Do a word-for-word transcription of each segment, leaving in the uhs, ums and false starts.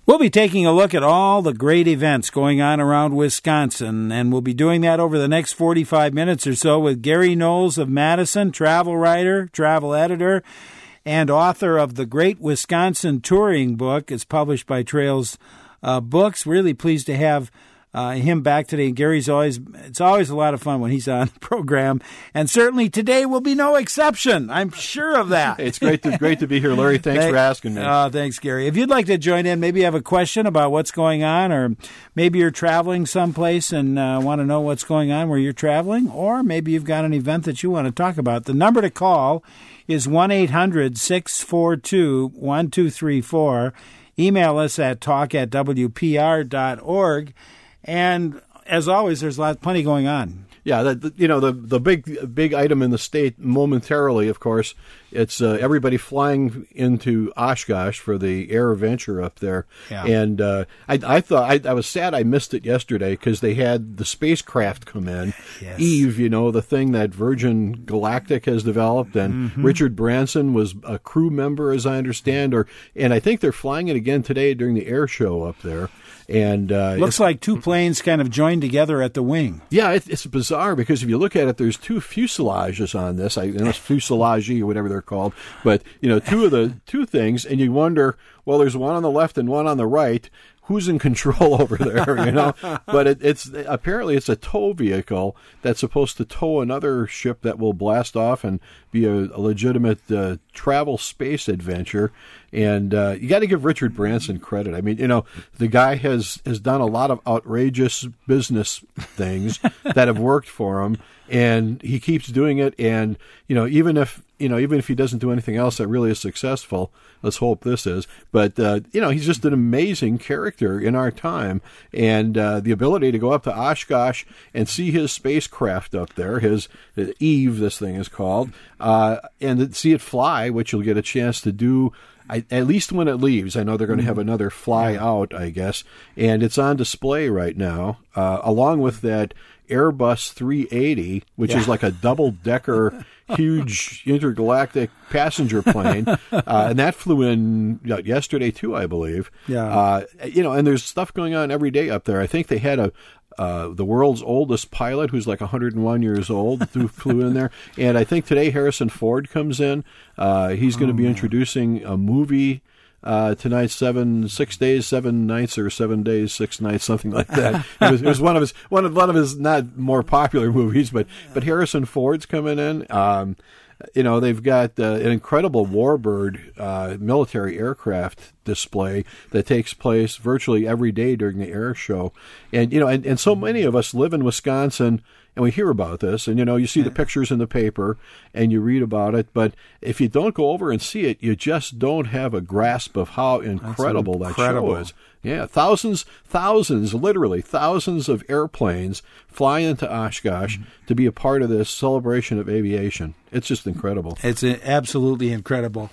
We'll be taking a look at all the great events going on around Wisconsin, and we'll be doing that over the next forty-five minutes or so with Gary Knowles of Madison, travel writer, travel editor, and author of the Great Wisconsin Touring Book. It's published by Trails uh, Books. Really pleased to have Uh, him back today. And Gary's always, it's always a lot of fun when he's on the program. And certainly today will be no exception. I'm sure of that. It's great to, great to be here, Larry. Thanks Thank, for asking me. Uh, thanks, Gary. If you'd like to join in, maybe you have a question about what's going on, or maybe you're traveling someplace and uh, want to know what's going on where you're traveling, or maybe you've got an event that you want to talk about. The number to call is one eight hundred six four two one two three four. Email us at talk at w p r dot org. And as always, there's a lot, plenty going on. Yeah, the, the, you know, the the big big item in the state momentarily, of course, it's uh, everybody flying into Oshkosh for the Air Venture up there. Yeah. And uh, I, I thought I, I was sad I missed it yesterday because they had the spacecraft come in. Yes. Eve, you know, the thing that Virgin Galactic has developed, and mm-hmm. Richard Branson was a crew member, as I understand, or and I think they're flying it again today during the air show up there. And uh, looks like two planes kind of joined together at the wing. Yeah, it, it's bizarre because if you look at it, there's two fuselages on this. I know it's fuselage or whatever they're called, but you know, two of the two things, and you wonder, well, there's one on the left and one on the right. Who's in control over there, you know? But it, it's apparently it's a tow vehicle that's supposed to tow another ship that will blast off and be a, a legitimate uh, travel space adventure. And uh, you got to give Richard Branson credit. I mean, you know, the guy has, has done a lot of outrageous business things that have worked for him, and he keeps doing it. And you know, even if you know, even if he doesn't do anything else that really is successful, let's hope this is. But uh, you know, he's just an amazing character in our time, and uh, the ability to go up to Oshkosh and see his spacecraft up there, his uh, Eve, this thing is called, uh, and see it fly, which you'll get a chance to do. I, at least when it leaves. I know they're going to have another fly out, I guess, and it's on display right now, uh, along with that Airbus three eighty, which yeah. is like a double-decker, huge intergalactic passenger plane, uh, and that flew in yesterday too, I believe. Yeah, uh, you know, and there's stuff going on every day up there. I think they had a. Uh, the world's oldest pilot, who's like one hundred one years old, who flew in there. And I think today Harrison Ford comes in. Uh, he's going to be introducing a movie uh, tonight, seven, six days, seven nights, or seven days, six nights, something like that. It was, it was one of his one of one of his not more popular movies, but but Harrison Ford's coming in. Um, You know, they've got uh, an incredible Warbird uh, military aircraft display that takes place virtually every day during the air show. And, you know, and, and so many of us live in Wisconsin, and we hear about this, and, you know, you see the pictures in the paper, and you read about it, but if you don't go over and see it, you just don't have a grasp of how incredible, incredible. that show is. Yeah, thousands, thousands, literally thousands of airplanes fly into Oshkosh mm-hmm. to be a part of this celebration of aviation. It's just incredible. It's absolutely incredible.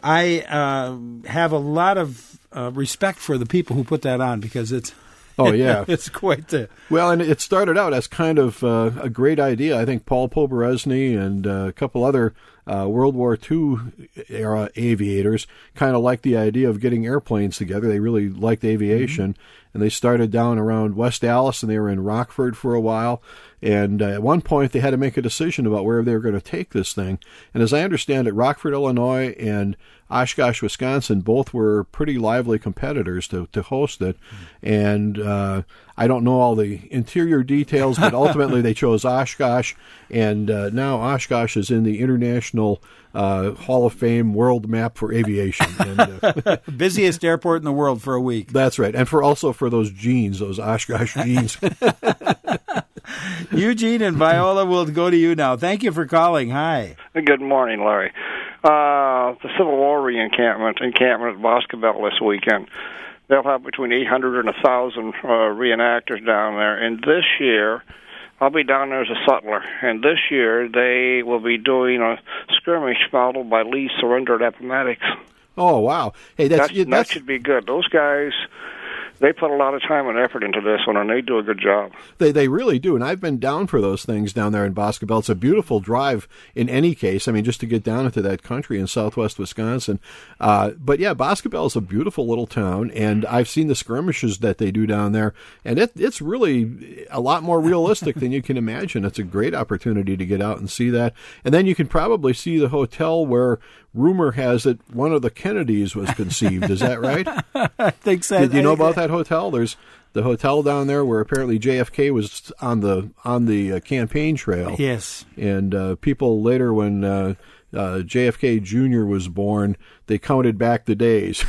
I uh, have a lot of uh, respect for the people who put that on, because it's Oh, yeah. It's quite the... Well, and it started out as kind of uh, a great idea. I think Paul Poberezny and uh, a couple other uh, World War Two era aviators kind of liked the idea of getting airplanes together. They really liked aviation. Mm-hmm. And they started down around West Allis, and they were in Rockford for a while. And uh, at one point, they had to make a decision about where they were going to take this thing. And as I understand it, Rockford, Illinois, and Oshkosh, Wisconsin, both were pretty lively competitors to, to host it. And uh, I don't know all the interior details, but ultimately they chose Oshkosh. And uh, now Oshkosh is in the International uh, Hall of Fame World Map for Aviation. And, uh, busiest airport in the world for a week. That's right. And for also for those jeans, those Oshkosh jeans. Eugene and Viola will go to you now. Thank you for calling. Hi. Good morning, Larry. Uh, the Civil War re-encampment encampment at Boscobel this weekend. They'll have between eight hundred and one thousand uh, reenactors down there. And this year, I'll be down there as a sutler. And this year, they will be doing a skirmish modeled by Lee Surrender at Appomattox. Oh, wow. Hey, that's, that's, that's... That should be good. Those guys... They put a lot of time and effort into this one, and they do a good job. They they really do, and I've been down for those things down there in Boscobel. It's a beautiful drive in any case. I mean, just to get down into that country in southwest Wisconsin. Uh, but yeah, Boscobel is a beautiful little town, and I've seen the skirmishes that they do down there, and it, it's really a lot more realistic than you can imagine. It's a great opportunity to get out and see that, and then you can probably see the hotel where rumor has it one of the Kennedys was conceived. Is that right? I think so. Did you know about that hotel? There's the hotel down there where apparently J F K was on the on the uh, campaign trail. Yes. And uh, people later, when uh, uh, J F K Junior was born, they counted back the days,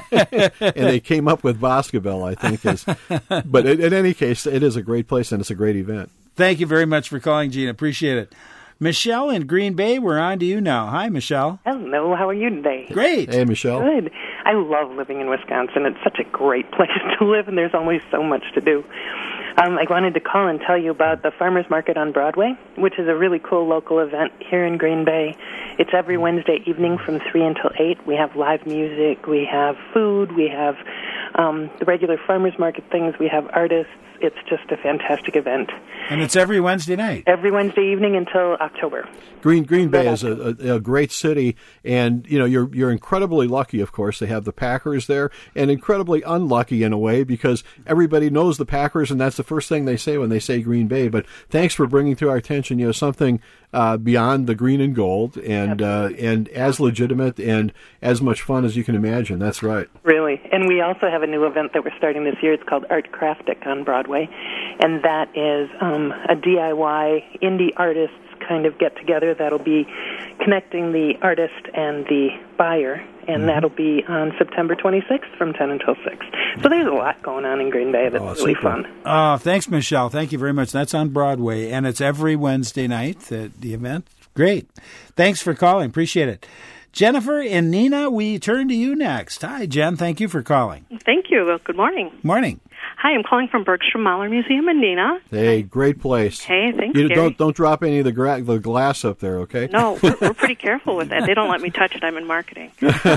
and they came up with Boscobel, I think. Is, but in, in any case, it is a great place and it's a great event. Thank you very much for calling, Gene. Appreciate it. Michelle in Green Bay, we're on to you now. Hi, Michelle. Hello, how are you today? Great. Hey, Michelle. Good. I love living in Wisconsin. It's such a great place to live, and there's always so much to do. Um, I wanted to call and tell you about the Farmers Market on Broadway, which is a really cool local event here in Green Bay. It's every Wednesday evening from three until eight. We have live music, we have food, we have um, the regular farmers market things, we have artists. It's just a fantastic event. And it's every Wednesday night. Every Wednesday evening until October. Green Green Bay is a, a, a great city, and you know you're you're incredibly lucky. Of course, they have the Packers there, and incredibly unlucky in a way because everybody knows the Packers, and that's the first thing they say when they say Green Bay. But thanks for bringing to our attention, you know, something uh, beyond the green and gold, and uh, and as legitimate and as much fun as you can imagine. That's right. Really, and we also have a new event that we're starting this year. It's called Art Craftic on Broadway, and that is um, a D I Y indie artists kind of get together that'll be connecting the artist and the buyer, and mm-hmm. that'll be on September twenty-sixth from ten until six. So there's a lot going on in Green Bay that's oh, really super. fun. Oh, thanks, Michelle. Thank you very much. That's on Broadway, and it's every Wednesday night, the, the event. Great. Thanks for calling. Appreciate it. Jennifer and Nina, we turn to you next. Hi, Jen. Thank you for calling. Thank you. Well, good morning. Morning. Hi, I'm calling from Bergstrom Mahler Museum in Nina. Hey, great place. Hey, thanks, you Gary. Don't don't drop any of the, gra- the glass up there, okay? No, we're, we're pretty careful with that. They don't let me touch it. I'm in marketing.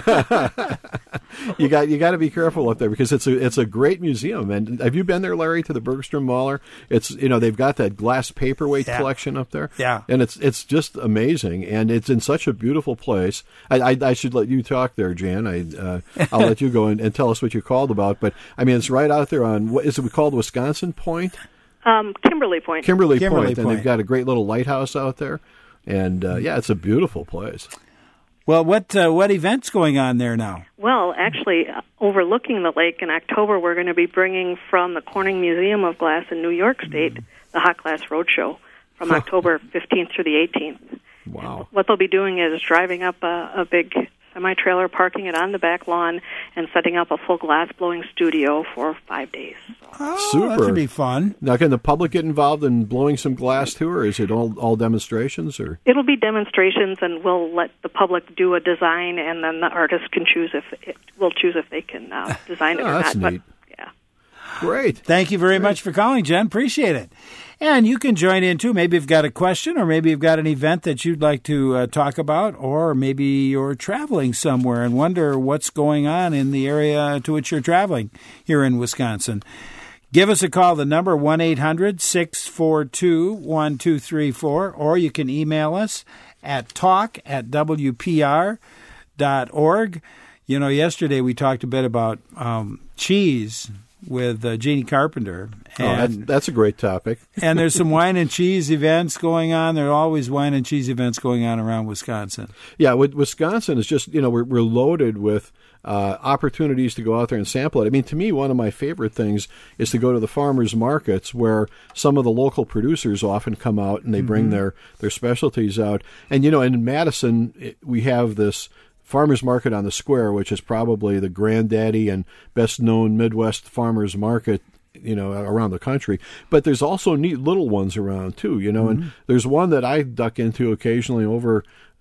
you got you got to be careful up there because it's a it's a great museum. And have you been there, Larry, to the Bergstrom Mahler? It's you know they've got that glass paperweight yeah. collection up there. Yeah, and it's it's just amazing, and it's in such a beautiful place. I I, I should let you talk there, Jan. I uh, I'll let you go and, and tell us what you called about. But I mean, it's right out there on what is it called, Wisconsin Point? Um, Kimberly Point. Kimberly, Kimberly Point, Point, and they've got a great little lighthouse out there, and uh, yeah, it's a beautiful place. Well, what uh, what event's going on there now? Well, actually, uh, overlooking the lake in October, we're going to be bringing from the Corning Museum of Glass in New York State the Hot Glass Roadshow from October fifteenth through the eighteenth. Wow. What they'll be doing is driving up a, a big semi-trailer, parking it on the back lawn, and setting up a full glass-blowing studio for five days. Oh, Super. That should be fun. Now, can the public get involved in blowing some glass too, or is it all all demonstrations? Or It'll be demonstrations, and we'll let the public do a design, and then the artist can choose if it, we'll choose if they can uh, design it oh, or that's not. neat. But, yeah. Great. Thank you very Great. much for calling, Jen. Appreciate it. And you can join in, too. Maybe you've got a question, or maybe you've got an event that you'd like to uh, talk about, or maybe you're traveling somewhere and wonder what's going on in the area to which you're traveling here in Wisconsin. Give us a call. The number one eight hundred six four two one two three four, or you can email us at talk at w p r dot org. You know, yesterday we talked a bit about um, cheese with uh, Jeannie Carpenter. And, oh, that's, that's a great topic. And there's some wine and cheese events going on. There are always wine and cheese events going on around Wisconsin. Yeah, with Wisconsin is just, you know, we're, we're loaded with uh, opportunities to go out there and sample it. I mean, to me, one of my favorite things is to go to the farmers markets where some of the local producers often come out and they bring mm-hmm. their, their specialties out. And, you know, in Madison, it, we have this farmers market on the square, which is probably the granddaddy and best known Midwest farmers market, you know, around the country. But there's also neat little ones around too, you know, mm-hmm. and there's one that I duck into occasionally over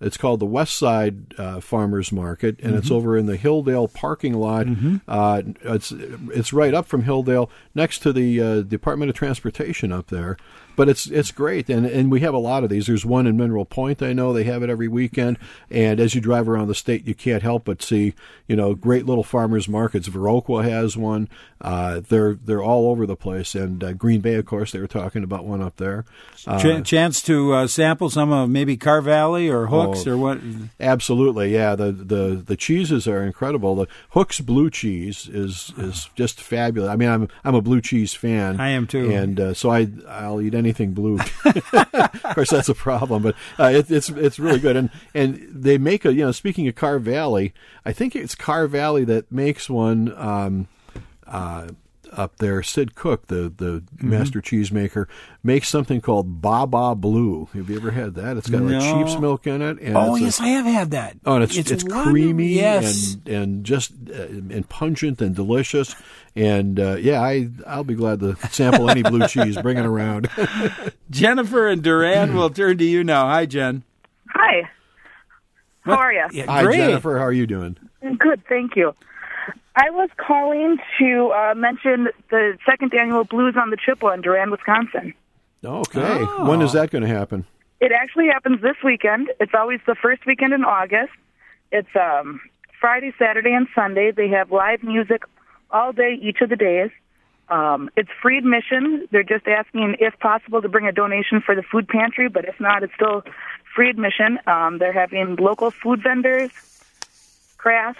It's called the West Side uh, Farmers Market, and mm-hmm. it's over in the Hilldale parking lot. Mm-hmm. Uh, it's it's right up from Hilldale, next to the uh, Department of Transportation up there. But it's it's great, and and we have a lot of these. There's one in Mineral Point, I know. They have it every weekend, and as you drive around the state, you can't help but see, you know, great little farmers markets. Viroqua has one. Uh, they're they're all over the place, and uh, Green Bay, of course, they were talking about one up there. Uh, Ch- chance to uh, sample some of maybe Car Valley or Hooks oh, or what? Absolutely, yeah. The, the the cheeses are incredible. The Hooks blue cheese is is just fabulous. I mean, I'm I'm a blue cheese fan. I am too, and uh, so I I'll eat anything blue. Of course, that's a problem, but uh, it, it's it's really good. And and they make a, you know, speaking of Car Valley, I think it's Car Valley that makes one. Um, uh, up there, Sid Cook, the, the mm-hmm. master cheesemaker, makes something called Baba Blue. Have you ever had that? It's got no. like sheep's milk in it. And oh, it's yes, a, I have had that. Oh, and it's it's, it's creamy yes. and and just uh, and pungent and delicious. And uh, yeah, I I'll be glad to sample any blue cheese. Bring it around. Jennifer and Durand will turn to you now. Hi, Jen. Hi. How what? are you? Yeah, Hi, great. Jennifer. How are you doing? Good, thank you. I was calling to uh, mention the second annual Blues on the Chippewa in Durand, Wisconsin. Okay. Oh. When is that going to happen? It actually happens this weekend. It's always the first weekend in August. It's um, Friday, Saturday, and Sunday. They have live music all day, each of the days. Um, it's free admission. They're just asking, if possible, to bring a donation for the food pantry, but if not, it's still free admission. Um, they're having local food vendors, crafts.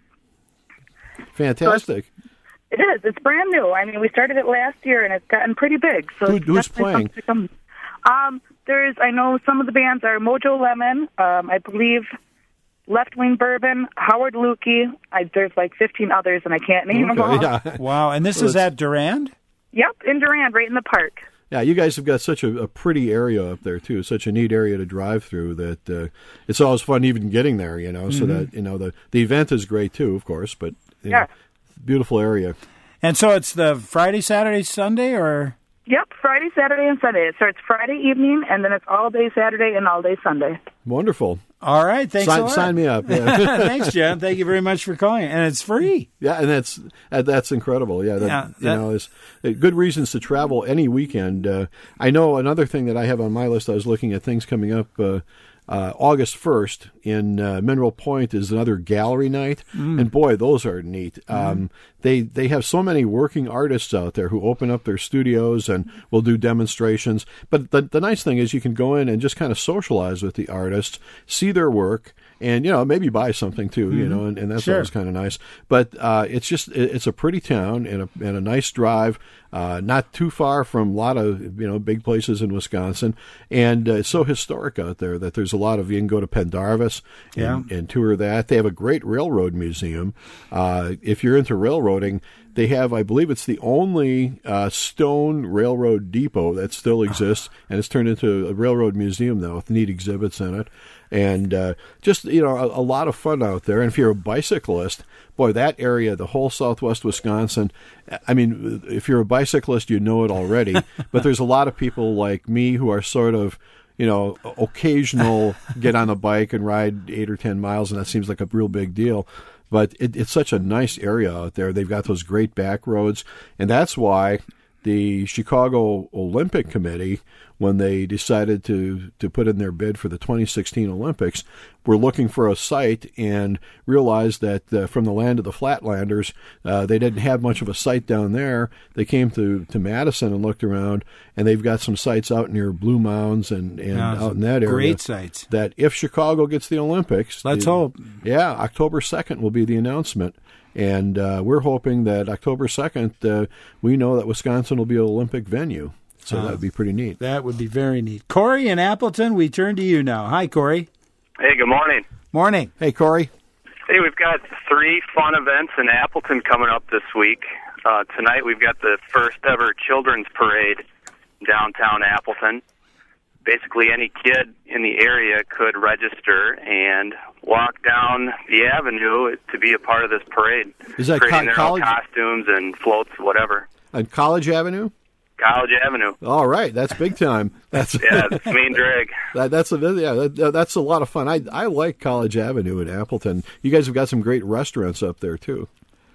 Fantastic. So it is. It's brand new. I mean, we started it last year, and it's gotten pretty big. So Who, it's who's definitely playing? something to come. Um, there's, I know some of the bands are Mojo Lemon, um, I believe Left Wing Bourbon, Howard Lukey. I, there's like fifteen others, and I can't name them all. Okay, yeah. Wow, and this Well, is at Durand? Yep, in Durand, right in the park. Yeah, you guys have got such a, a pretty area up there too. Such a neat area to drive through. That uh, it's always fun even getting there. You know, mm-hmm. so that you know the the event is great too, of course. But you yeah, know, beautiful area. And so it's the Friday, Saturday, Sunday, or? Yep, Friday, Saturday, and Sunday. It starts Friday evening, and then it's all day Saturday and all day Sunday. Wonderful. All right, thanks sign, a lot. Sign me up. Yeah. Thanks, Jen. Thank you very much for calling, and it's free. Yeah, and that's uh, that's incredible. Yeah, that, yeah that, you know, it's uh, good reasons to travel any weekend. Uh, I know another thing that I have on my list. I was looking at things coming up. Uh, Uh, August first in uh, Mineral Point is another gallery night, mm. and boy, those are neat. Mm. Um, they they have so many working artists out there who open up their studios and will do demonstrations. But the the nice thing is you can go in and just kind of socialize with the artists, see their work, and you know maybe buy something too. Mm-hmm. You know, and, and that's sure. always kind of nice. But uh, it's just it, it's a pretty town and a and a nice drive. Uh, not too far from a lot of you know big places in Wisconsin, and uh, it's so historic out there that there's a lot of you can go to Pendarvis and, yeah. and tour that. They have a great railroad museum. Uh, if you're into railroading, they have, I believe, it's the only uh, stone railroad depot that still exists, and it's turned into a railroad museum now with neat exhibits in it. And uh, just, you know, a, a lot of fun out there. And if you're a bicyclist, boy, that area, the whole southwest Wisconsin, I mean, if you're a bicyclist, you know it already. But there's a lot of people like me who are sort of, you know, occasional get on a bike and ride eight or ten miles, and that seems like a real big deal. But it, it's such a nice area out there. They've got those great back roads, and that's why the Chicago Olympic Committee, when they decided to, to put in their bid for the twenty sixteen Olympics, were looking for a site and realized that uh, from the land of the Flatlanders, uh, they didn't have much of a site down there. They came to, to Madison and looked around, and they've got some sites out near Blue Mounds and, and yeah, out in that area. Great sites. That if Chicago gets the Olympics, let's the, hope. Yeah, October second will be the announcement. And uh, we're hoping that October second, uh, we know that Wisconsin will be an Olympic venue. So uh, that would be pretty neat. That would be very neat. Corey in Appleton, we turn to you now. Hi, Corey. Hey, good morning. Morning. Hey, Corey. Hey, we've got three fun events in Appleton coming up this week. Uh, tonight we've got the first ever children's parade downtown Appleton. Basically, any kid in the area could register and walk down the avenue to be a part of this parade. Is that creating co- their college? own costumes and floats, whatever. On College Avenue? College Avenue. All right, that's big time. That's yeah, it's main drag. That, that's a yeah, that, that's a lot of fun. I I like College Avenue in Appleton. You guys have got some great restaurants up there too.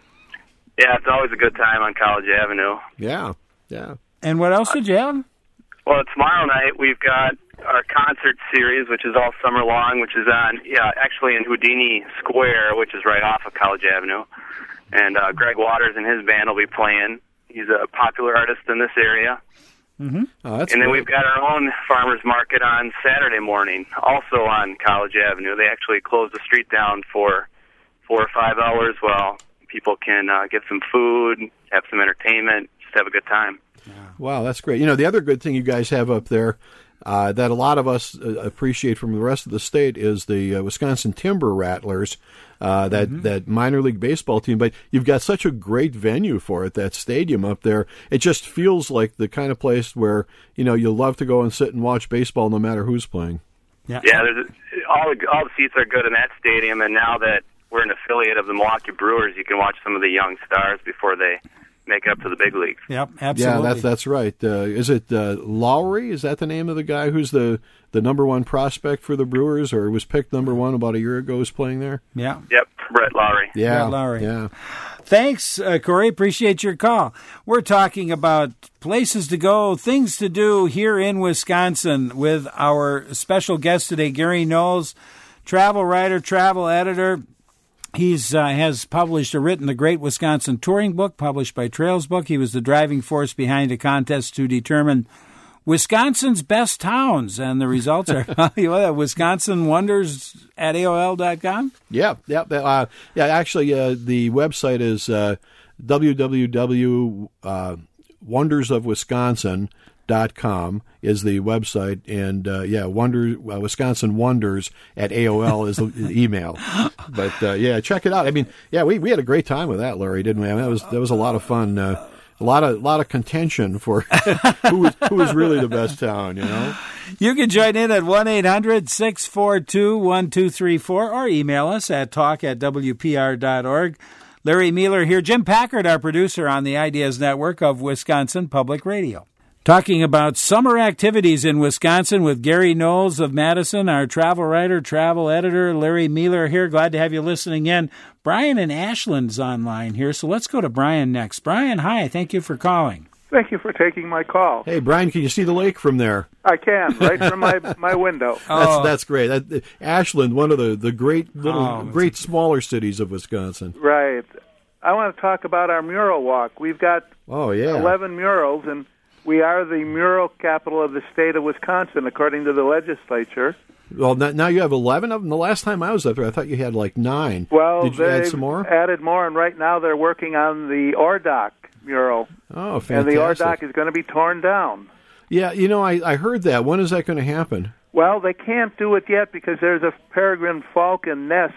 Yeah, it's always a good time on College Avenue. Yeah, yeah. And what else did you have? Well, tomorrow night we've got our concert series, which is all summer long, which is on yeah actually in Houdini Square, which is right off of College Avenue, and uh, Greg Waters and his band will be playing. He's a popular artist in this area. Mm-hmm. Oh, that's and then great. we've got our own farmers market on Saturday morning, also on College Avenue. They actually close the street down for four or five hours while people can uh, get some food, have some entertainment, just have a good time. Wow, that's great. You know, the other good thing you guys have up there uh, that a lot of us uh, appreciate from the rest of the state is the uh, Wisconsin Timber Rattlers, uh, that, mm-hmm. that minor league baseball team. But you've got such a great venue for it, that stadium up there. It just feels like the kind of place where, you know, you'll love to go and sit and watch baseball no matter who's playing. Yeah, yeah there's a, all, the, all the seats are good in that stadium, and now that we're an affiliate of the Milwaukee Brewers, you can watch some of the young stars before they make it up to the big leagues. Yep, absolutely. Yeah, that's that's right. Uh, is it uh, Lowry? Is that the name of the guy who's the, the number one prospect for the Brewers, or was picked number one about a year ago? Is playing there? Yeah. Yep, Brett Lowry. Yeah, Brett Lowry. Yeah. Thanks, uh, Corey. Appreciate your call. We're talking about places to go, things to do here in Wisconsin with our special guest today, Gary Knowles, travel writer, travel editor. He's uh, has published or written the Great Wisconsin Touring Book, published by Trails Book. He was the driving force behind a contest to determine Wisconsin's best towns, and the results are you know, Wisconsin Wonders at A O L dot com. Yeah, yeah, uh, yeah. Actually, uh, the website is uh, w w w dot wonders of wisconsin dot com is the website, and uh, yeah, Wonder uh, Wisconsin Wonders at A O L is the email. But uh, yeah, check it out. I mean, yeah, we, we had a great time with that, Larry, didn't we? I mean, that was that was a lot of fun. Uh, a lot of lot of contention for who was who was really the best town. You know. You can join in at one eight hundred six four two one two three four or email us at talk at w p r dot org. Larry Mueller here. Jim Packard, our producer on the Ideas Network of Wisconsin Public Radio. Talking about summer activities in Wisconsin with Gary Knowles of Madison, our travel writer, travel editor, Larry Mueller here. Glad to have you listening in. Brian in Ashland's online here, so let's go to Brian next. Brian, hi. Thank you for calling. Thank you for taking my call. Hey, Brian, can you see the lake from there? I can, right from my, my window. That's Oh. that's great. That, Ashland, one of the, the great little Oh. great smaller cities of Wisconsin. Right. I want to talk about our mural walk. We've got Oh yeah, eleven murals, and we are the mural capital of the state of Wisconsin, according to the legislature. Well, now now you have eleven of them. The last time I was up there, I thought you had like nine. Well, Did you add they've some more? added more, and right now they're working on the Ordock mural. Oh, fantastic! And the Ordock is going to be torn down. Yeah, you know, I, I heard that. When is that going to happen? Well, they can't do it yet because there's a peregrine falcon nest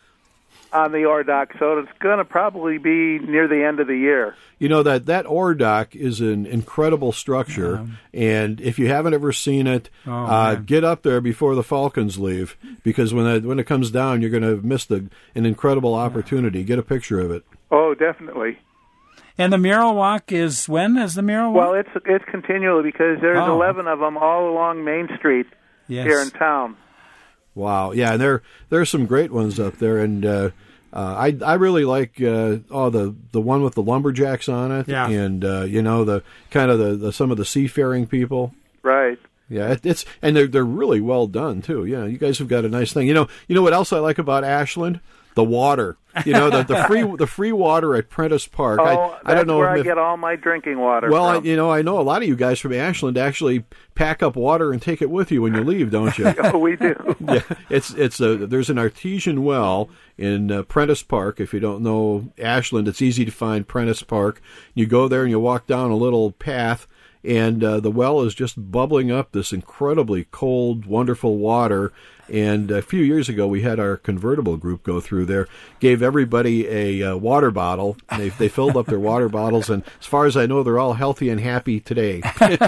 on the Ordock, so it's going to probably be near the end of the year. You know, that, that Ordock is an incredible structure, yeah. And if you haven't ever seen it, oh, uh, get up there before the falcons leave, because when that, when it comes down, you're going to miss the, an incredible opportunity. Get a picture of it. Oh, definitely. And the mural walk is when is the mural walk? Well, it's it's continually because there's Oh. eleven of them all along Main Street Yes. here in town. Wow, yeah, and there there's some great ones up there, and uh, uh, I I really like uh, oh the the one with the lumberjacks on it, Yeah. and uh, you know the kind of the, the some of the seafaring people. Right. Yeah, it, it's and they're they're really well done too. Yeah, you guys have got a nice thing. You know, you know what else I like about Ashland? The water. You know, the, the free the free water at Prentice Park. Oh, I, that's I don't know where if, I get all my drinking water Well, I, from. you know, I know a lot of you guys from Ashland actually pack up water and take it with you when you leave, don't you? Oh, we do. Yeah, it's it's a there's an artesian well in uh, Prentice Park. If you don't know Ashland, it's easy to find Prentice Park. You go there and you walk down a little path, and uh, the well is just bubbling up this incredibly cold, wonderful water. And a few years ago, we had our convertible group go through there, gave everybody a uh, water bottle. They they filled up their water bottles, and as far as I know, they're all healthy and happy today.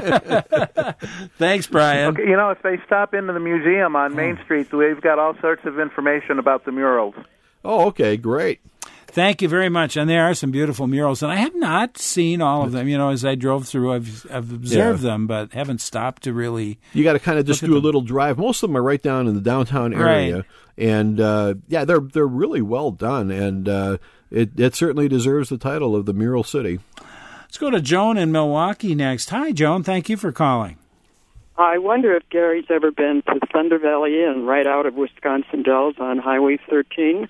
Thanks, Brian. Okay, you know, if they stop into the museum on Main Street, we've got all sorts of information about the murals. Oh, okay, great. Thank you very much. And there are some beautiful murals, and I have not seen all of them. You know, as I drove through, I've, I've observed yeah. them, but haven't stopped to really. You got to kind of just do a little drive. Most of them are right down in the downtown area, right. and uh, yeah, they're they're really well done, and uh, it it certainly deserves the title of the Mural City. Let's go to Joan in Milwaukee next. Hi, Joan. Thank you for calling. I wonder if Gary's ever been to Thunder Valley Inn right out of Wisconsin Dells on Highway thirteen.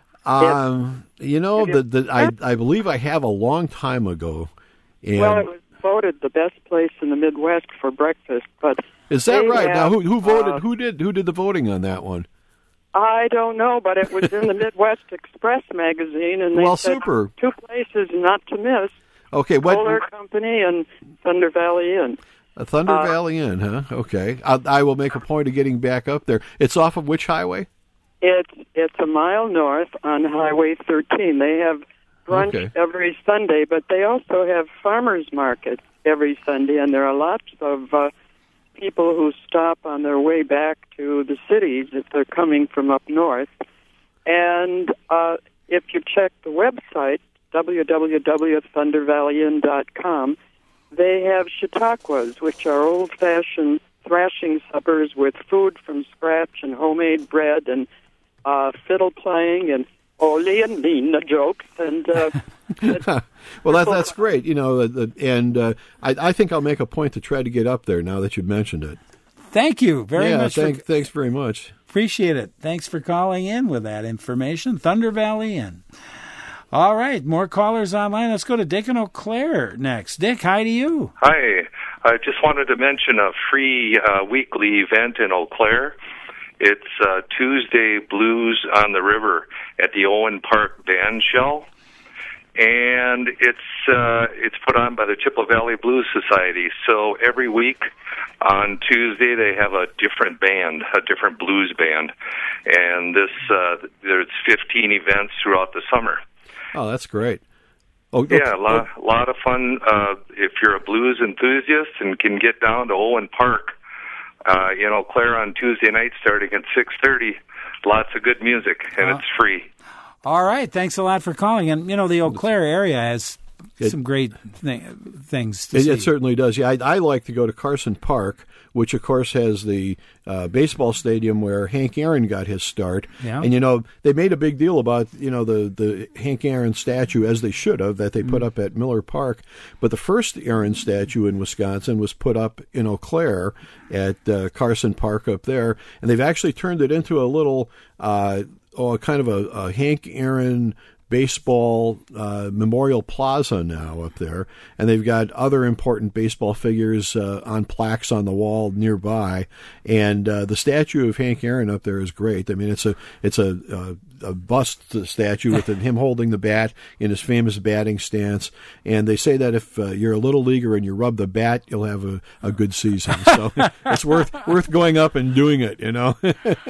Um, you know, the, the, I, I believe I have a long time ago. And well, it was voted the best place in the Midwest for breakfast. But is that right? Have, now, who who voted? Uh, who did who did the voting on that one? I don't know, but it was in the Midwest Express magazine, and they well, said super. two places not to miss. Okay, what? Kohler Company and Thunder Valley Inn. A Thunder uh, Valley Inn, huh? Okay, I, I will make a point of getting back up there. It's off of which highway? It's it's a mile north on Highway thirteen. They have brunch okay. every Sunday, but they also have farmers markets every Sunday, and there are lots of uh, people who stop on their way back to the cities if they're coming from up north. And uh, if you check the website, w w w dot thunder valley inn dot com, they have chautauquas, which are old-fashioned thrashing suppers with food from scratch and homemade bread and uh, fiddle playing and Ole and Nina jokes. And uh, well, that, that's great. You know, the, and uh, I, I think I'll make a point to try to get up there now that you've mentioned it. Thank you very yeah, much. Thank, for, thanks very much. Appreciate it. Thanks for calling in with that information. Thunder Valley Inn. All right, more callers online. Let's go to Dick in Eau Claire next. Dick, hi to you. Hi. I just wanted to mention a free uh, weekly event in Eau Claire. It's uh, Tuesday Blues on the River at the Owen Park Band Shell. And it's uh, it's put on by the Chippewa Valley Blues Society. So every week on Tuesday they have a different band, a different blues band. And this uh, there's fifteen events throughout the summer. Oh, that's great. Oh, yeah, a lot, a lot of fun. Uh, if you're a blues enthusiast and can get down to Owen Park, uh, in Eau Claire on Tuesday night starting at six thirty, lots of good music, and uh, it's free. All right, thanks a lot for calling. And, you know, the Eau Claire area has it, some great th- things to it, see. It certainly does. Yeah, I, I like to go to Carson Park, which, of course, has the uh, baseball stadium where Hank Aaron got his start. Yeah. And, you know, they made a big deal about, you know, the, the Hank Aaron statue, as they should have, that they put mm. up at Miller Park. But the first Aaron statue in Wisconsin was put up in Eau Claire at uh, Carson Park up there. And they've actually turned it into a little, uh, oh, kind of a, a Hank Aaron baseball uh, memorial plaza now up there, and they've got other important baseball figures uh, on plaques on the wall nearby, and uh, the statue of Hank Aaron up there is great. I mean, it's a it's a, a, a bust statue with him holding the bat in his famous batting stance, and they say that if uh, you're a little leaguer and you rub the bat, you'll have a, a good season. So it's worth worth going up and doing it, you know.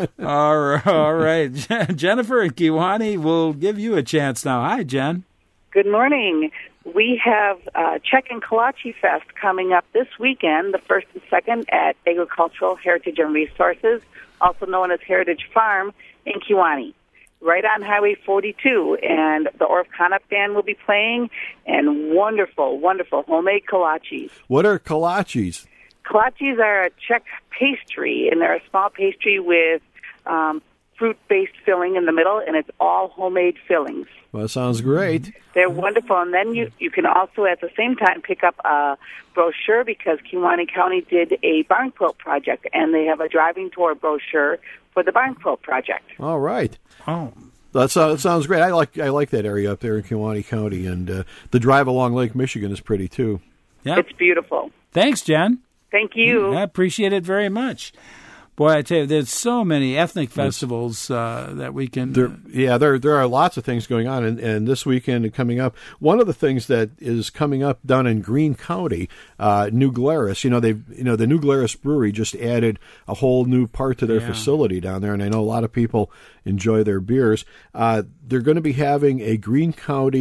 all right, all right. Jennifer and Kewanee will give you a chance now. Hi, Jen. Good morning. We have uh, Czech and Kolache Fest coming up this weekend, the first and second at Agricultural Heritage and Resources, also known as Heritage Farm in Kewanee, right on Highway forty-two. And the Orff Conop Band will be playing, and wonderful, wonderful homemade kolaches. What are kolaches? Kolaches are a Czech pastry, and they're a small pastry with um, fruit-based filling in the middle, and it's all homemade fillings. Well, that sounds great. They're wonderful. And then you, you can also, at the same time, pick up a brochure because Kewanee County did a barn quilt project, and they have a driving tour brochure for the barn quilt project. All right. Oh, That sounds, that sounds great. I like I like that area up there in Kewanee County, and uh, the drive along Lake Michigan is pretty, too. Yeah. It's beautiful. Thanks, Jen. Thank you. I appreciate it very much. Boy, I tell you, there's so many ethnic festivals uh, that we can... There, yeah, there there are lots of things going on, and, and this weekend and coming up, one of the things that is coming up down in Greene County, uh, New Glarus, you know, they've you know the New Glarus Brewery just added a whole new part to their yeah. facility down there, and I know a lot of people enjoy their beers. Uh, they're going to be having a Greene County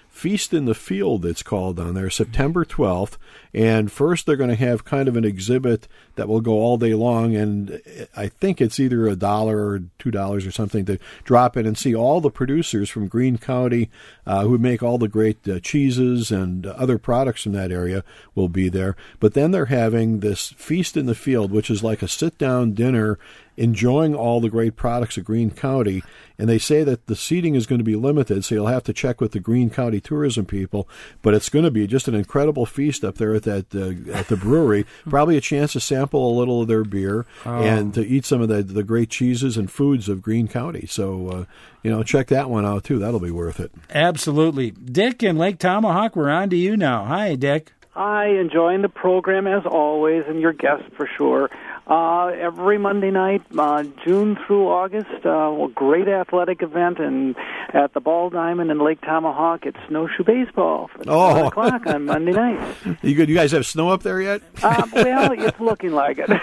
Feast in the Field, it's called on there, September twelfth. And first they're going to have kind of an exhibit that will go all day long, and I think it's either a dollar or two dollars or something to drop in and see all the producers from Greene County uh, who make all the great uh, cheeses and other products from that area will be there. But then they're having this Feast in the Field, which is like a sit-down dinner enjoying all the great products of Greene County, and they say that the seating is going to be limited, so you'll have to check with the Greene County tourism people, but it's going to be just an incredible feast up there at that uh, at the brewery. Probably a chance to sample a little of their beer oh. and to eat some of the, the great cheeses and foods of Greene County. So, uh, you know, check that one out, too. That'll be worth it. Absolutely. Dick in Lake Tomahawk, we're on to you now. Hi, Dick. Hi, enjoying the program as always, and your guest for sure. Uh, every Monday night, uh, June through August, uh, a great athletic event and at the Ball Diamond in Lake Tomahawk. It's snowshoe baseball at oh. seven o'clock on Monday night. You good? You guys have snow up there yet? Uh, well, it's looking like it.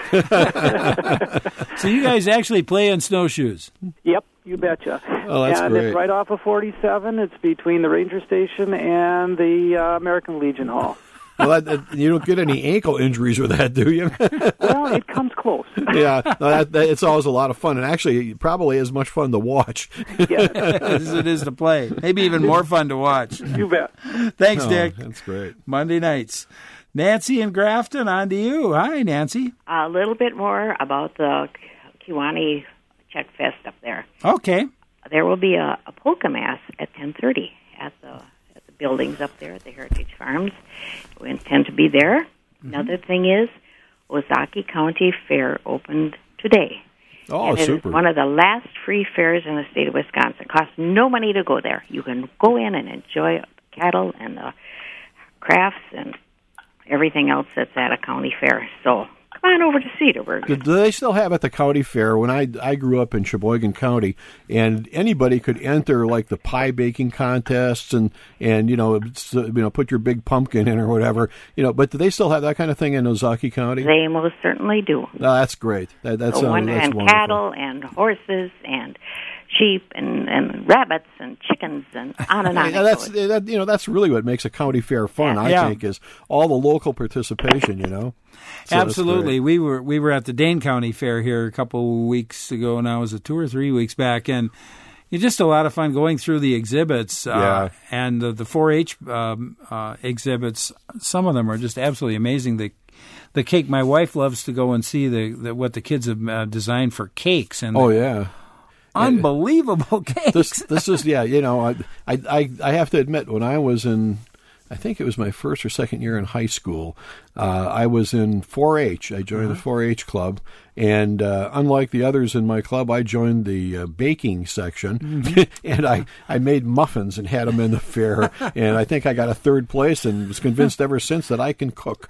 So you guys actually play in snowshoes? Yep. You betcha. Oh, that's and great. It's right off of forty-seven. It's between the Ranger Station and the uh, American Legion Hall. Well, that, that, you don't get any ankle injuries with that, do you? Well, it comes close. Yeah, no, that, that, it's always a lot of fun, and actually, probably as much fun to watch. Yes. As it is to play. Maybe even more fun to watch. You bet. Thanks, oh, Dick. That's great. Monday nights. Nancy in Grafton, on to you. Hi, Nancy. A little bit more about the Kewanee Czech Fest up there. Okay. There will be a, a polka mass at ten thirty at the buildings up there at the Heritage Farms. We intend to be there. Mm-hmm. Another thing is, Ozaukee County Fair opened today. Oh, and it super. Is one of the last free fairs in the state of Wisconsin. It costs no money to go there. You can go in and enjoy cattle and the crafts and everything else that's at a county fair. So come on over to Cedarburg. Do, do they still have at the county fair? When I I grew up in Sheboygan County, and anybody could enter like the pie baking contests and and you know you know put your big pumpkin in or whatever, you know. But do they still have that kind of thing in Ozaukee County? They most certainly do. Oh, that's great. That, that's, so uh, one, that's and wonderful. Cattle and horses and sheep and, and rabbits and chickens and on and on. Yeah, that's that, you know that's really what makes a county fair fun. Yeah. I Yeah. think is all the local participation. You know, so Absolutely. We were we were at the Dane County Fair here a couple weeks ago. Now was it two or three weeks back, and it's just a lot of fun going through the exhibits. Uh, Yeah. And the, the four H um, uh, exhibits. Some of them are just absolutely amazing. The the cake. My wife loves to go and see the, the what the kids have uh, designed for cakes. And Oh yeah. Unbelievable cakes. This this is yeah, you know, I, I I have to admit when I was in I think it was my first or second year in high school, uh, I was in four H. I joined uh-huh. the four H club, and uh, unlike the others in my club, I joined the uh, baking section, mm-hmm. and I, I made muffins and had them in the fair, and I think I got a third place and was convinced ever since that I can cook.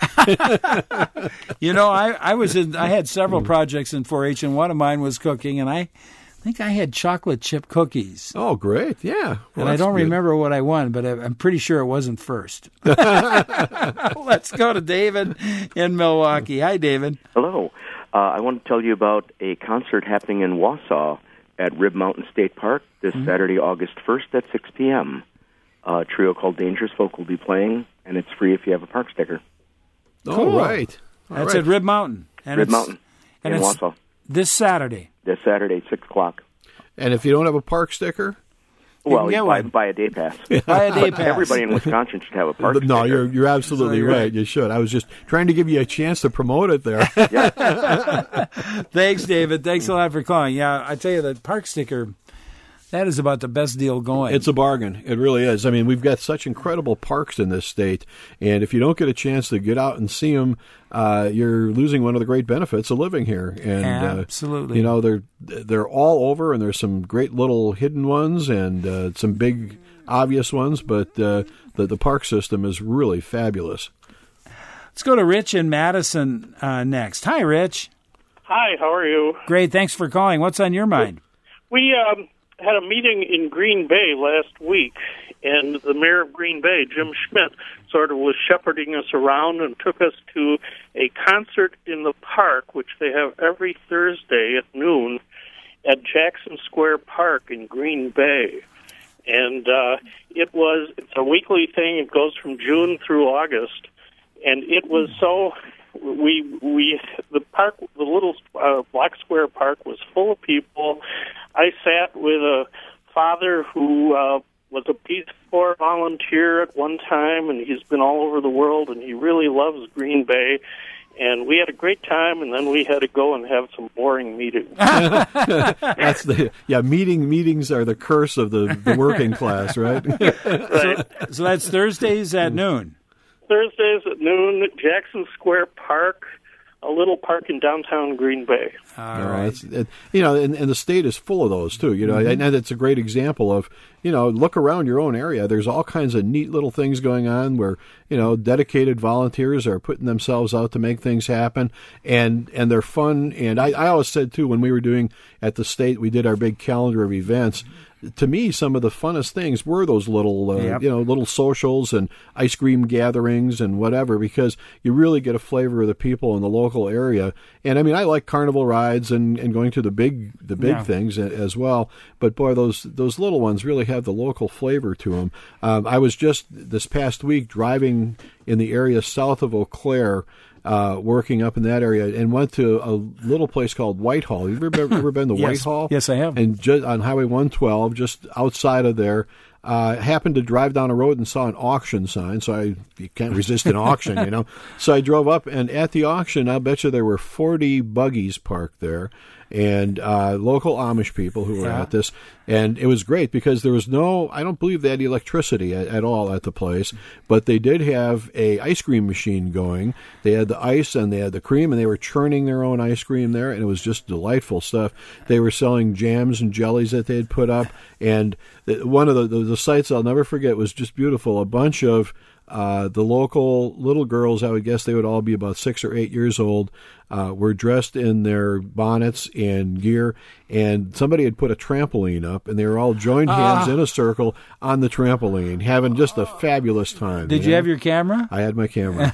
You know, I, I was in, I had several projects in four H, and one of mine was cooking, and I I think I had chocolate chip cookies. Oh, great. Yeah. Well, and I don't good. remember what I won, but I, I'm pretty sure it wasn't first. Let's go to David in Milwaukee. Hi, David. Hello. Uh, I want to tell you about a concert happening in Wausau at Rib Mountain State Park this mm-hmm. Saturday, August first at six p.m. A trio called Dangerous Folk will be playing, and it's free if you have a park sticker. Oh, cool. right. All That's right. at Rib Mountain. And Rib it's, Mountain and in it's Wausau. This Saturday. This Saturday, six o'clock. And if you don't have a park sticker? Well, you you buy, buy a day pass. Buy a day But pass. everybody in Wisconsin should have a park No, sticker. you're you're absolutely So you're right. right. You should. I was just trying to give you a chance to promote it there. Thanks, David. Thanks a lot for calling. Yeah, I tell you, the park sticker, that is about the best deal going. It's a bargain. It really is. I mean, we've got such incredible parks in this state, and if you don't get a chance to get out and see them, uh, you're losing one of the great benefits of living here. And Absolutely. uh, you know, they're they're all over, and there's some great little hidden ones and uh, some big obvious ones, but uh, the the park system is really fabulous. Let's go to Rich in Madison uh, next. Hi, Rich. Hi, how are you? Great. Thanks for calling. What's on your mind? We um, had a meeting in Green Bay last week, and the mayor of Green Bay, Jim Schmidt, sort of was shepherding us around and took us to a concert in the park, which they have every Thursday at noon at Jackson Square Park in Green Bay. and uh, it was it's a weekly thing. It goes from June through August, and it was so we we the park the little uh, Black Square Park was full of people. I sat with a father who uh, was a Peace Corps volunteer at one time, and he's been all over the world, and he really loves Green Bay. And we had a great time, and then we had to go and have some boring meetings. That's the yeah. Meeting meetings are the curse of the, the working class, right? Right. So, so that's Thursdays at noon. Thursdays at noon at Jackson Square Park, a little park in downtown Green Bay. All you know, right. it's, it, you know, and, and the state is full of those too. You know, Mm-hmm. and it's a great example of, you know, look around your own area. There's all kinds of neat little things going on where, you know, dedicated volunteers are putting themselves out to make things happen, and and they're fun. And I, I always said too, when we were doing at the state, we did our big calendar of events. To me, some of the funnest things were those little, uh, Yep. you know, little socials and ice cream gatherings and whatever, because you really get a flavor of the people in the local area. And I mean, I like carnival rides and, and going to the big, the big Yeah. things as well. But boy, those those little ones really have the local flavor to them. Um, I was just this past week driving in the area south of Eau Claire. Uh, working up in that area, and went to a little place called Whitehall. You've ever, ever been to Yes. Whitehall? Yes, I have. And just on Highway one twelve, just outside of there, uh, happened to drive down a road and saw an auction sign. So I you can't resist an auction, you know. So I drove up, and at the auction, I'll bet you there were forty buggies parked there, and uh, local Amish people who were Yeah. at this. And it was great because there was no, I don't believe they had electricity at, at all at the place, but they did have a ice cream machine going. They had the ice and they had the cream, and they were churning their own ice cream there, and it was just delightful stuff. They were selling jams and jellies that they had put up, and the, one of the, the, the sights I'll never forget was just beautiful. A bunch of Uh, the local little girls, I would guess they would all be about six or eight years old, uh, were dressed in their bonnets and gear, and somebody had put a trampoline up, and they were all joined hands Ah. in a circle on the trampoline, having just a fabulous time. Did you have your camera? I had my camera.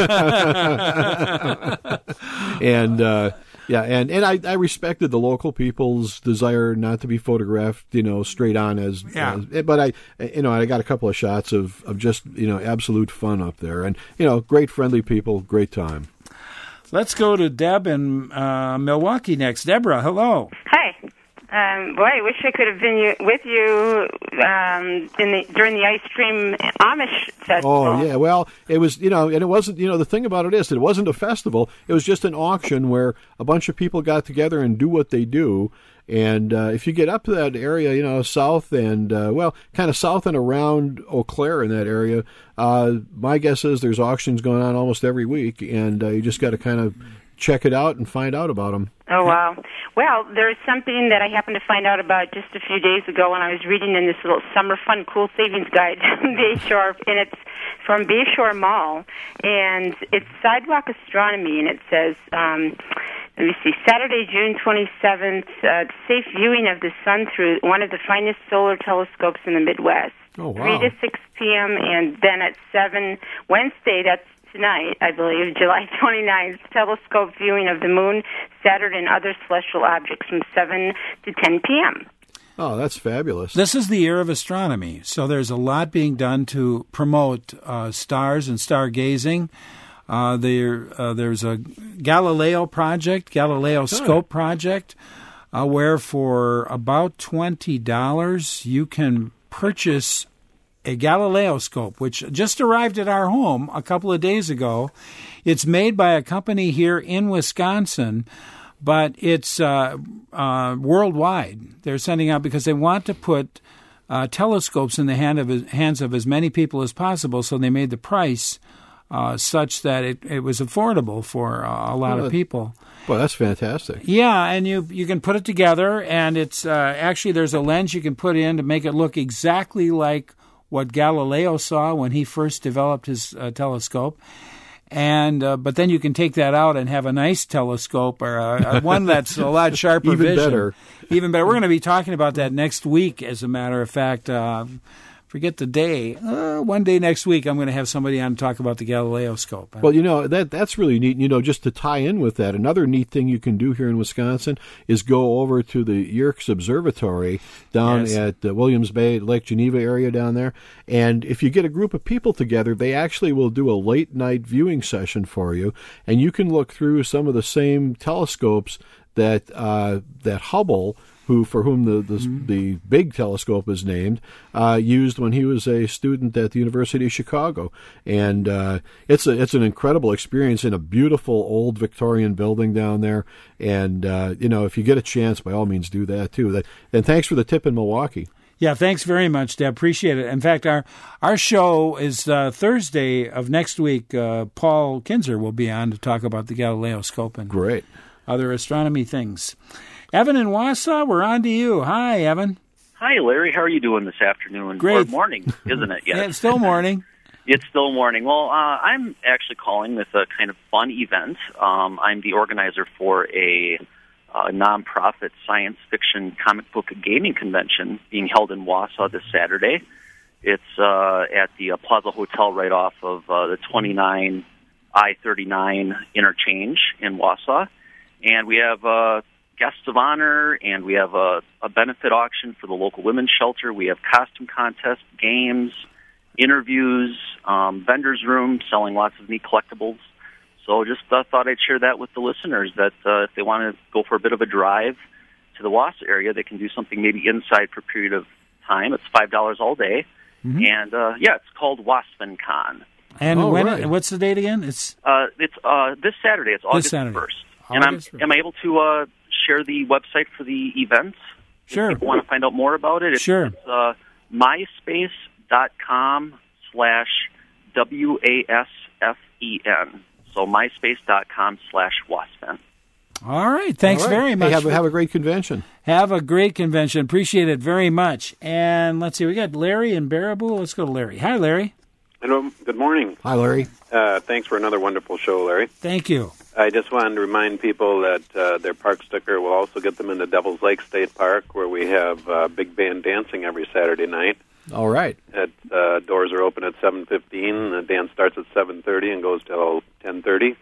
and, uh, yeah, and, and I, I respected the local people's desire not to be photographed, you know, straight on as, Yeah. as but I, you know, I got a couple of shots of, of just, you know, absolute fun up there, and, you know, great friendly people, great time. Let's go to Deb in uh, Milwaukee next. Deborah, hello. Hi. Um, boy, I wish I could have been you, with you um, in the, during the ice cream Amish festival. Oh, yeah. Well, it was, you know, and it wasn't, you know, the thing about it is that it wasn't a festival. It was just an auction where a bunch of people got together and do what they do. And uh, if you get up to that area, you know, south and, uh, well, kind of south and around Eau Claire in that area, uh, my guess is there's auctions going on almost every week, and uh, you just got to kind of check it out and find out about them. Oh, wow. Well, there's something that I happened to find out about just a few days ago when I was reading in this little Summer Fun Cool Savings Guide, Bayshore, and it's from Bayshore Mall, and it's Sidewalk Astronomy, and it says, um, let me see, Saturday, June twenty-seventh, uh, safe viewing of the sun through one of the finest solar telescopes in the Midwest. Oh, wow. three to six p.m., and then at seven, Wednesday, that's tonight, I believe, July twenty-ninth, telescope viewing of the moon, Saturn, and other celestial objects from seven to ten p.m. Oh, that's fabulous. This is the year of astronomy, so there's a lot being done to promote uh, stars and stargazing. Uh, there, uh, there's a Galileo project, Galileo Scope project, uh, where for about twenty dollars you can purchase a Galileo scope, which just arrived at our home a couple of days ago. It's made by a company here in Wisconsin, but it's uh, uh, worldwide. They're sending out because they want to put uh, telescopes in the hand of his, hands of as many people as possible, so they made the price uh, such that it, it was affordable for uh, a lot Well, of people. Well, that's fantastic. Yeah, and you you can put it together, and it's uh, actually there's a lens you can put in to make it look exactly like what Galileo saw when he first developed his uh, telescope. And uh, but then you can take that out and have a nice telescope, or a, a one that's a lot sharper Even vision. better. Even better. We're going to be talking about that next week, as a matter of fact, uh, forget the day. Uh, one day next week, I'm going to have somebody on to talk about the Galileo scope. Well, you know, that that's really neat. You know, just to tie in with that, another neat thing you can do here in Wisconsin is go over to the Yerkes Observatory down Yes. at uh, Williams Bay, Lake Geneva area down there. And if you get a group of people together, they actually will do a late night viewing session for you, and you can look through some of the same telescopes that uh, that Hubble, who for whom the the, mm-hmm. the big telescope is named, uh, used when he was a student at the University of Chicago, and uh, it's a it's an incredible experience in a beautiful old Victorian building down there. And uh, you know, if you get a chance, by all means, do that too. That, and thanks for the tip in Milwaukee. Yeah, thanks very much, Deb. Appreciate it. In fact, our our show is uh, Thursday of next week. Uh, Paul Kinzer will be on to talk about the Galileo scope and Great. other astronomy things. Evan in Wausau, we're on to you. Hi, Evan. Hi, Larry. How are you doing this afternoon? Great. Or morning, isn't it? Yes. Yeah, it's still morning. It's still morning. Well, uh, I'm actually calling with a kind of fun event. Um, I'm the organizer for a, a nonprofit science fiction comic book gaming convention being held in Wausau this Saturday. It's uh, at the uh, Plaza Hotel right off of uh, the twenty-nine I thirty-nine interchange in Wausau. And we have uh, guests of honor, and we have a, a benefit auction for the local women's shelter. We have costume contests, games, interviews, um, vendors room selling lots of neat collectibles. So just uh, thought I'd share that with the listeners, that uh, if they want to go for a bit of a drive to the Wausau area, they can do something maybe inside for a period of time. It's five dollars all day. Mm-hmm. And, uh, yeah, it's called WaspinCon. And oh, when? Right. What's the date again? It's uh, it's uh, this Saturday. It's August Saturday. first. And I'm, am I able to uh, share the website for the events? Sure. If people want to find out more about it, it's, sure. it's uh, myspace.com slash W A S F E N. So myspace.com slash Waspin. All right. Thanks All right. very much. Hey, have, for, have a great convention. Have a great convention. Appreciate it very much. And let's see. We got Larry in Baraboo. Let's go to Larry. Hi, Larry. Hello. Good morning. Hi, Larry. Uh, thanks for another wonderful show, Larry. Thank you. I just wanted to remind people that uh, their park sticker will also get them into Devil's Lake State Park, where we have uh, big band dancing every Saturday night. All right. At, uh, doors are open at seven fifteen. The dance starts at seven thirty and goes till ten thirty.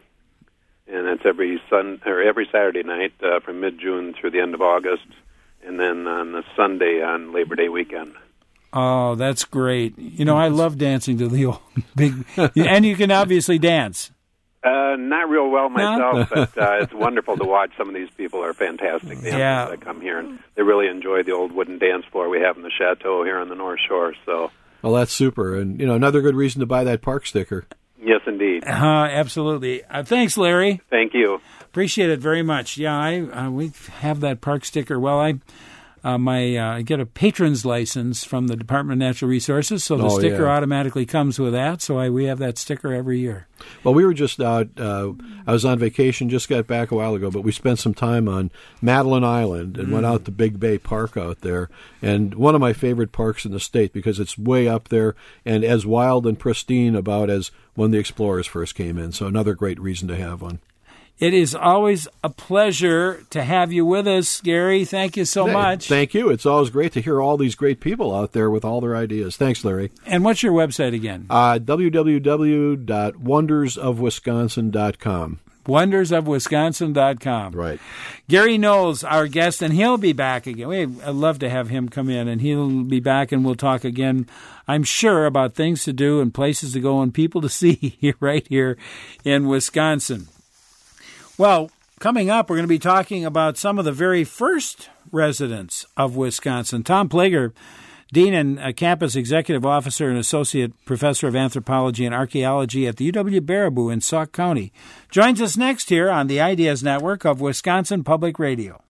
And it's every sun or every Saturday night uh, from mid-June through the end of August, and then on the Sunday on Labor Day weekend. Oh, that's great. You know, I love dancing to the old big... And you can obviously dance. Uh, not real well myself, No? but uh, it's wonderful to watch. Some of these people are fantastic dancers Yeah. that come here, and they really enjoy the old wooden dance floor we have in the chateau here on the North Shore. So, well, that's super. And, you know, another good reason to buy that park sticker. Yes, indeed. Uh, absolutely. Uh, thanks, Larry. Thank you. Appreciate it very much. Yeah, I uh, we have that park sticker. Well, I uh, my uh, I get a patron's license from the Department of Natural Resources, so the Oh, sticker yeah. automatically comes with that. So I, we have that sticker every year. Well, we were just out. Uh, I was on vacation, just got back a while ago, but we spent some time on Madeline Island and Mm. went out to Big Bay Park out there. And one of my favorite parks in the state because it's way up there and as wild and pristine about as when the explorers first came in. So another great reason to have one. It is always a pleasure to have you with us, Gary. Thank you so Hey, much. Thank you. It's always great to hear all these great people out there with all their ideas. Thanks, Larry. And what's your website again? Uh, w w w dot wonders of wisconsin dot com. wonders of wisconsin dot com. Right. Gary Knowles, our guest, and he'll be back again. We, I'd love to have him come in, and he'll be back, and we'll talk again, I'm sure, about things to do and places to go and people to see right here in Wisconsin. Well, coming up, we're going to be talking about some of the very first residents of Wisconsin. Tom Plager, Dean and uh, Campus Executive Officer and Associate Professor of Anthropology and Archaeology at the U W Baraboo in Sauk County, joins us next here on the Ideas Network of Wisconsin Public Radio.